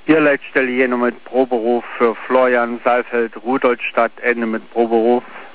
Hier Leitstelle jene mit Proberuf für Florian Saalfeld, Rudolstadt, Ende mit Proberuf.